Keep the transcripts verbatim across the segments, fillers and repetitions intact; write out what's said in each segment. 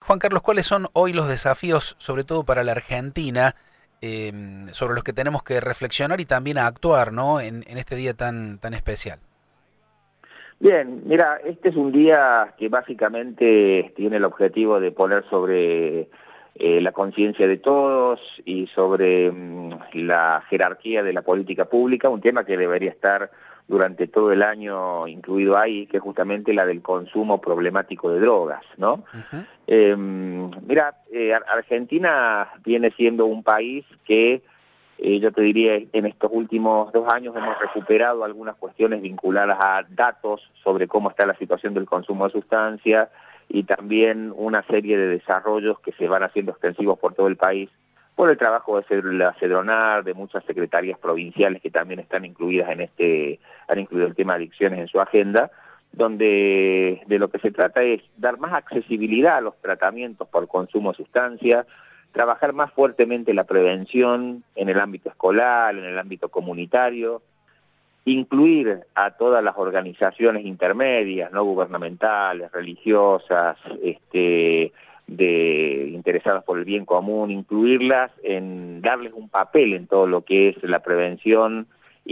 Juan Carlos, ¿cuáles son hoy los desafíos, sobre todo para la Argentina, eh, sobre los que tenemos que reflexionar y también actuar, ¿no? en, en este día tan, tan especial? Bien, mira, este es un día que básicamente tiene el objetivo de poner sobre eh, la conciencia de todos y sobre mm, la jerarquía de la política pública, un tema que debería estar durante todo el año incluido ahí, que es justamente la del consumo problemático de drogas, ¿no? Ujú. Eh, mira, eh, Argentina viene siendo un país que Eh, yo te diría, en estos últimos dos años hemos recuperado algunas cuestiones vinculadas a datos sobre cómo está la situación del consumo de sustancias y también una serie de desarrollos que se van haciendo extensivos por todo el país por el trabajo de la CEDRONAR, de muchas secretarías provinciales que también están incluidas en este, han incluido el tema de adicciones en su agenda, donde de lo que se trata es dar más accesibilidad a los tratamientos por consumo de sustancias, trabajar más fuertemente la prevención en el ámbito escolar, en el ámbito comunitario, incluir a todas las organizaciones intermedias, no gubernamentales, religiosas, este, de, interesadas por el bien común, incluirlas en darles un papel en todo lo que es la prevención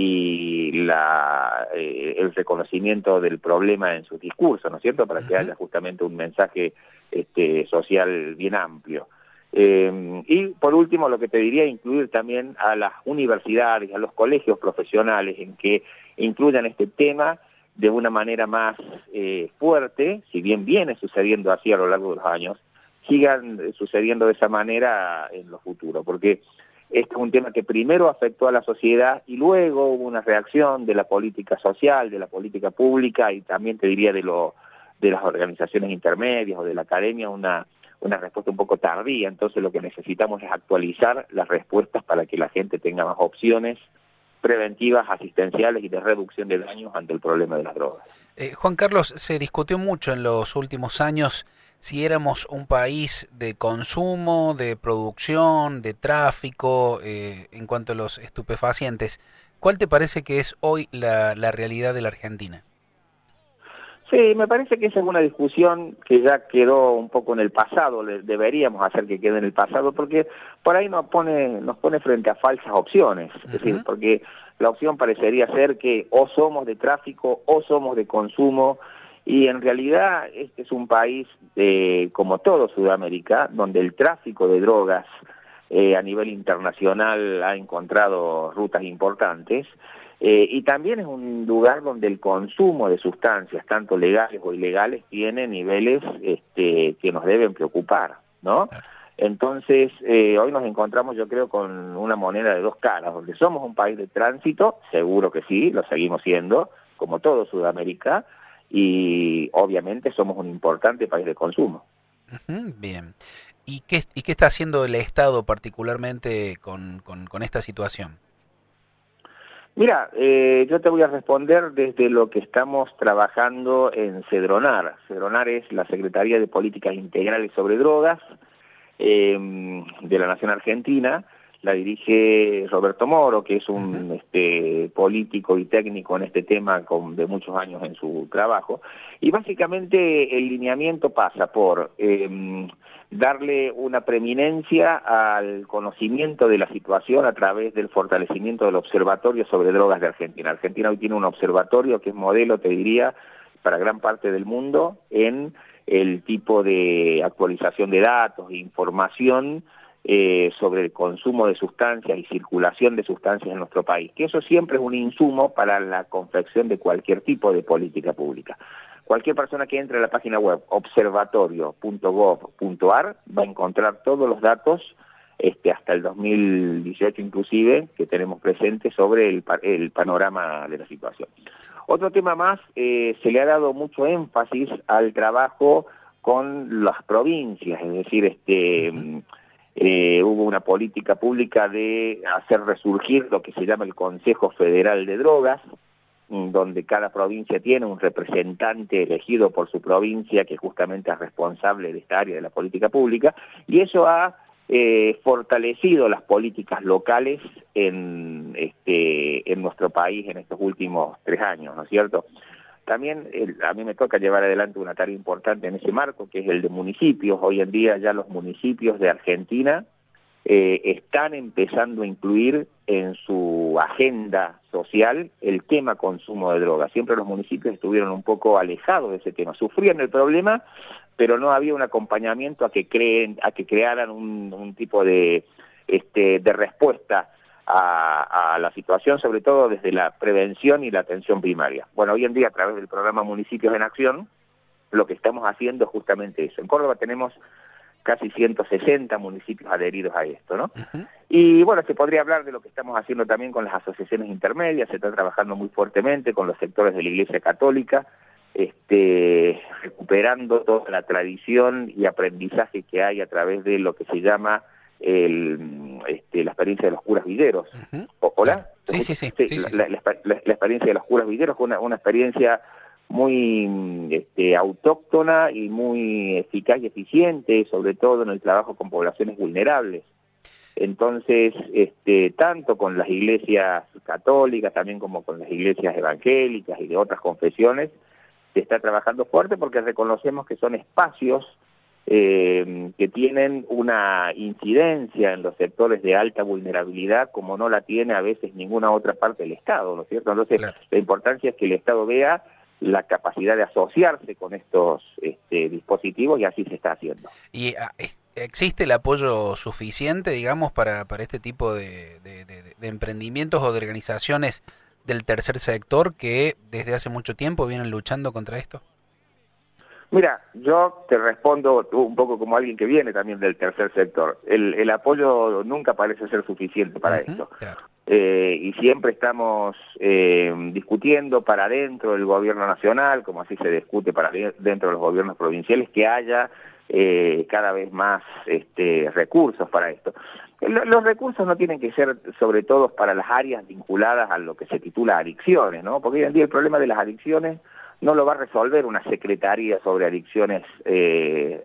y la, eh, el reconocimiento del problema en sus discursos, ¿no es cierto?, para que Ujú. haya justamente un mensaje este, social bien amplio. Eh, y por último, lo que te diría, incluir también a las universidades, a los colegios profesionales en que incluyan este tema de una manera más eh, fuerte, si bien viene sucediendo así a lo largo de los años, sigan sucediendo de esa manera en lo futuro, porque este es un tema que primero afectó a la sociedad y luego hubo una reacción de la política social, de la política pública y también te diría de, lo, de las organizaciones intermedias o de la academia, una una respuesta un poco tardía. Entonces lo que necesitamos es actualizar las respuestas para que la gente tenga más opciones preventivas, asistenciales y de reducción de daños ante el problema de las drogas. Eh, Juan Carlos, se discutió mucho en los últimos años si éramos un país de consumo, de producción, de tráfico, eh, en cuanto a los estupefacientes. ¿Cuál te parece que es hoy la, la realidad de la Argentina? Sí, me parece que esa es una discusión que ya quedó un poco en el pasado, le, deberíamos hacer que quede en el pasado, porque por ahí nos pone, nos pone frente a falsas opciones, es decir, Ujú. porque la opción parecería ser que o somos de tráfico o somos de consumo, y en realidad este es un país, eh, como todo Sudamérica, donde el tráfico de drogas eh, a nivel internacional ha encontrado rutas importantes, eh, y también es un lugar donde el consumo de sustancias, tanto legales o ilegales, tiene niveles este, que nos deben preocupar, ¿no? Claro. Entonces, eh, hoy nos encontramos, yo creo, con una moneda de dos caras, donde somos un país de tránsito, seguro que sí, lo seguimos siendo, como todo Sudamérica, y obviamente somos un importante país de consumo. Ujú. Bien. ¿Y qué, y qué está haciendo el Estado particularmente con, con, con esta situación? Mira, eh, yo te voy a responder desde lo que estamos trabajando en CEDRONAR. CEDRONAR es la Secretaría de Políticas Integrales sobre Drogas eh, de la Nación Argentina. La dirige Roberto Moro, que es Ujú. un este, político y técnico en este tema con, de muchos años en su trabajo. Y básicamente el lineamiento pasa por eh, darle una preeminencia al conocimiento de la situación a través del fortalecimiento del Observatorio sobre Drogas de Argentina. Argentina hoy tiene un observatorio que es modelo, te diría, para gran parte del mundo en el tipo de actualización de datos e información eh, sobre el consumo de sustancias y circulación de sustancias en nuestro país, que eso siempre es un insumo para la confección de cualquier tipo de política pública. Cualquier persona que entre a la página web observatorio punto gov punto ar va a encontrar todos los datos este, hasta el dos mil dieciocho inclusive, que tenemos presentes sobre el, el panorama de la situación. Otro tema más, eh, se le ha dado mucho énfasis al trabajo con las provincias, es decir, este, Ujú. eh, hubo una política pública de hacer resurgir lo que se llama el Consejo Federal de Drogas, donde cada provincia tiene un representante elegido por su provincia que justamente es responsable de esta área de la política pública, y eso ha eh, fortalecido las políticas locales en, este, en nuestro país en estos últimos tres años, ¿no es cierto? también el, a mí me toca llevar adelante una tarea importante en ese marco, que es el de municipios. Hoy en día ya los municipios de Argentina eh, están empezando a incluir en su agenda social el tema consumo de drogas. Siempre los municipios estuvieron un poco alejados de ese tema, sufrían el problema, pero no había un acompañamiento a que creen, a que crearan un, un tipo de, este, de respuesta A, a la situación, sobre todo desde la prevención y la atención primaria. Bueno, hoy en día a través del programa Municipios en Acción, lo que estamos haciendo es justamente eso. En Córdoba tenemos casi ciento sesenta municipios adheridos a esto, ¿no? Uh-huh. Y bueno, se podría hablar de lo que estamos haciendo también con las asociaciones intermedias, se está trabajando muy fuertemente con los sectores de la Iglesia Católica, este, recuperando toda la tradición y aprendizaje que hay a través de lo que se llama El, este, la experiencia de los curas villeros. Uh-huh. ¿Hola? Sí, sí, sí. sí, sí, la, sí. La, la, la, la experiencia de los curas villeros fue una, una experiencia muy este, autóctona y muy eficaz y eficiente, sobre todo en el trabajo con poblaciones vulnerables. Entonces, este, tanto con las iglesias católicas, también como con las iglesias evangélicas y de otras confesiones, se está trabajando fuerte porque reconocemos que son espacios Eh, que tienen una incidencia en los sectores de alta vulnerabilidad como no la tiene a veces ninguna otra parte del Estado, ¿no es cierto? Entonces, claro, la importancia es que el Estado vea la capacidad de asociarse con estos este, dispositivos y así se está haciendo. ¿Y existe el apoyo suficiente, digamos, para, para este tipo de, de, de, de emprendimientos o de organizaciones del tercer sector que desde hace mucho tiempo vienen luchando contra esto? Mira, yo te respondo un poco como alguien que viene también del tercer sector. El, el apoyo nunca parece ser suficiente para uh-huh, esto. Claro. Eh, y siempre estamos eh, discutiendo para dentro del gobierno nacional, como así se discute para dentro de los gobiernos provinciales, que haya eh, cada vez más este, recursos para esto. Los recursos no tienen que ser sobre todo para las áreas vinculadas a lo que se titula adicciones, ¿no? Porque hoy en día el problema de las adicciones no lo va a resolver una secretaría sobre adicciones eh,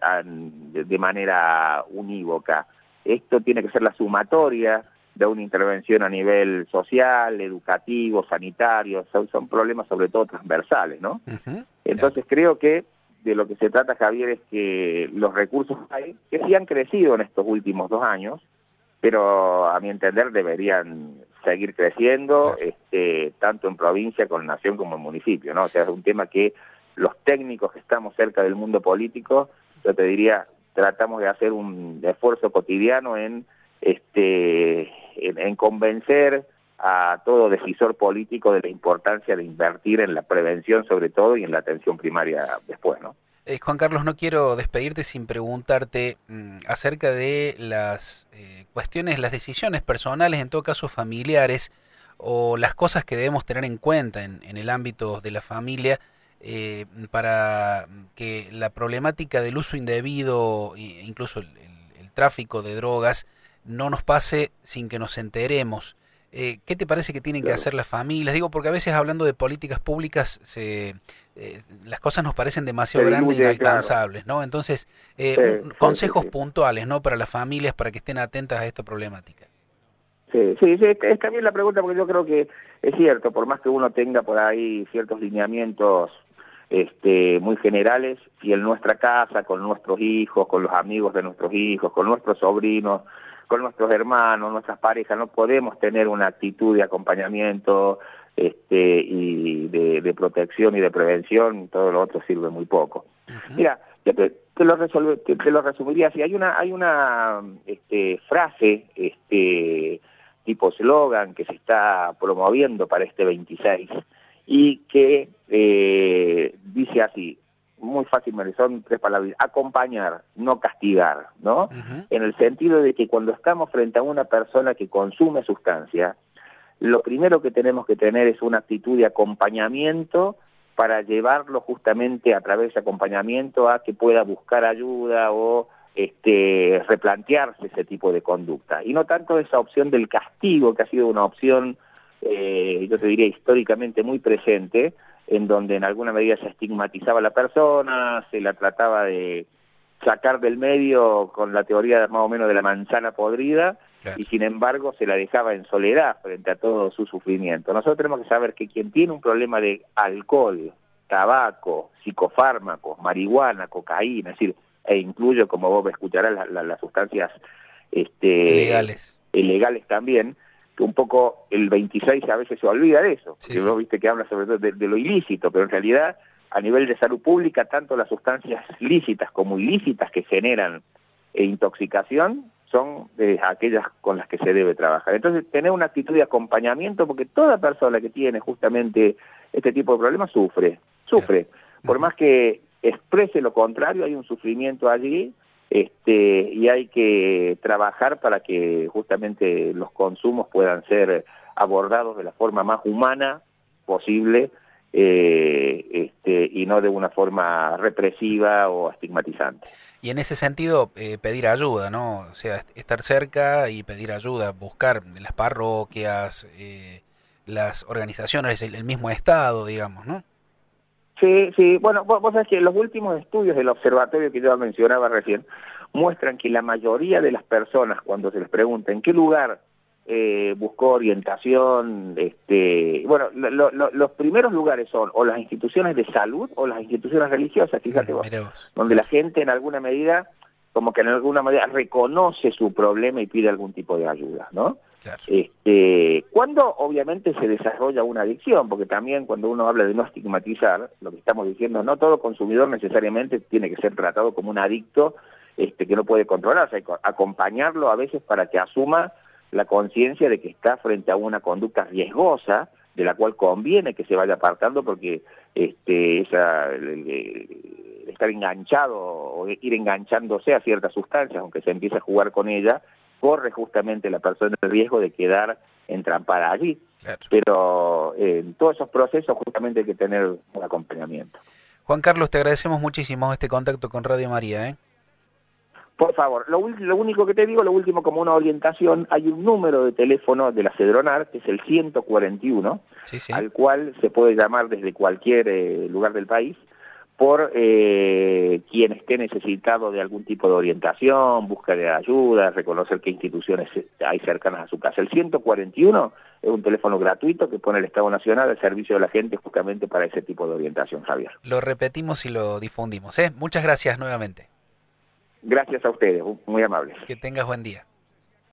de manera unívoca. Esto tiene que ser la sumatoria de una intervención a nivel social, educativo, sanitario, son, son problemas sobre todo transversales, ¿no? Uh-huh. Entonces creo que de lo que se trata, Javier, es que los recursos hay, que sí han crecido en estos últimos dos años, pero a mi entender deberían seguir creciendo, claro, este, tanto en provincia, con nación, como en municipio, ¿no? O sea, es un tema que los técnicos que estamos cerca del mundo político, yo te diría, tratamos de hacer un esfuerzo cotidiano en, este, en, en convencer a todo decisor político de la importancia de invertir en la prevención sobre todo y en la atención primaria después, ¿no? Eh, Juan Carlos, no quiero despedirte sin preguntarte mmm, acerca de las eh, cuestiones, las decisiones personales, en todo caso familiares, o las cosas que debemos tener en cuenta en, en el ámbito de la familia eh, para que la problemática del uso indebido, e incluso el, el, el tráfico de drogas, no nos pase sin que nos enteremos. Eh, ¿Qué te parece que tienen claro. que hacer las familias? Digo, porque a veces hablando de políticas públicas se, eh, las cosas nos parecen demasiado grandes e inalcanzables, claro. ¿no? Entonces, eh, sí, un, consejos sí, sí. puntuales, ¿no? Para las familias, para que estén atentas a esta problemática. Sí, sí, sí, es también la pregunta, porque yo creo que es cierto, por más que uno tenga por ahí ciertos lineamientos este, muy generales, si en nuestra casa, con nuestros hijos, con los amigos de nuestros hijos, con nuestros sobrinos, con nuestros hermanos, nuestras parejas, no podemos tener una actitud de acompañamiento este, y de, de protección y de prevención, todo lo otro sirve muy poco. Uh-huh. Mira, yo te, te, lo resolve, te, te lo resumiría así, hay una, hay una este, frase, este, tipo eslogan que se está promoviendo para este veintiséis y que eh, dice así, muy fácil, son tres palabras: acompañar, no castigar, ¿no? Uh-huh. En el sentido de que cuando estamos frente a una persona que consume sustancia, lo primero que tenemos que tener es una actitud de acompañamiento para llevarlo justamente a través de ese acompañamiento a que pueda buscar ayuda o este, replantearse ese tipo de conducta. Y no tanto esa opción del castigo, que ha sido una opción, eh, yo te diría, históricamente muy presente, en donde en alguna medida se estigmatizaba a la persona, se la trataba de sacar del medio con la teoría más o menos de la manzana podrida, claro. y sin embargo se la dejaba en soledad frente a todo su sufrimiento. Nosotros tenemos que saber que quien tiene un problema de alcohol tabaco, psicofármacos, marihuana, cocaína, es decir, e incluye, como vos escucharás, las la, las sustancias este, legales. legales también, que un poco el veintiséis a veces se olvida de eso, porque Sí, sí. vos viste que habla sobre todo de, de lo ilícito, pero en realidad a nivel de salud pública, tanto las sustancias lícitas como ilícitas que generan eh, intoxicación son eh, aquellas con las que se debe trabajar. Entonces, tener una actitud de acompañamiento, porque toda persona que tiene justamente este tipo de problemas sufre, sufre. Claro. Por más que exprese lo contrario, hay un sufrimiento allí, este, y hay que trabajar para que justamente los consumos puedan ser abordados de la forma más humana posible, eh, este, y no de una forma represiva o estigmatizante. Y en ese sentido, eh, pedir ayuda, ¿no? O sea, estar cerca y pedir ayuda, buscar en las parroquias, eh, las organizaciones, el, el mismo Estado, digamos, ¿no? Sí, sí, bueno, vos, vos sabés que los últimos estudios del observatorio que yo mencionaba recién muestran que la mayoría de las personas, cuando se les pregunta en qué lugar eh, buscó orientación, este, bueno, lo, lo, los primeros lugares son o las instituciones de salud o las instituciones religiosas, fíjate vos, vos, donde claro. la gente en alguna medida, como que en alguna medida reconoce su problema y pide algún tipo de ayuda, ¿no? Claro. Este, cuando obviamente se desarrolla una adicción, porque también cuando uno habla de no estigmatizar, lo que estamos diciendo, no todo consumidor necesariamente tiene que ser tratado como un adicto este, que no puede controlarse, hay que acompañarlo a veces para que asuma la conciencia de que está frente a una conducta riesgosa, de la cual conviene que se vaya apartando porque este, esa, el, el, estar enganchado o ir enganchándose a ciertas sustancias, aunque se empiece a jugar con ella, corre justamente la persona el riesgo de quedar entrampada allí. Claro. Pero eh, en todos esos procesos justamente hay que tener un acompañamiento. Juan Carlos, te agradecemos muchísimo este contacto con Radio María, ¿eh? Por favor, lo, lo único que te digo, lo último como una orientación, hay un número de teléfono de la Cedronar, que es el ciento cuarenta y uno, Sí, sí. al cual se puede llamar desde cualquier eh, lugar del país, por eh, quien esté necesitado de algún tipo de orientación, busca de ayuda, reconocer qué instituciones hay cercanas a su casa. El ciento cuarenta y uno es un teléfono gratuito que pone el Estado Nacional al servicio de la gente justamente para ese tipo de orientación, Javier. Lo repetimos y lo difundimos, ¿eh? Muchas gracias nuevamente. Gracias a ustedes, muy amables. Que tengas buen día.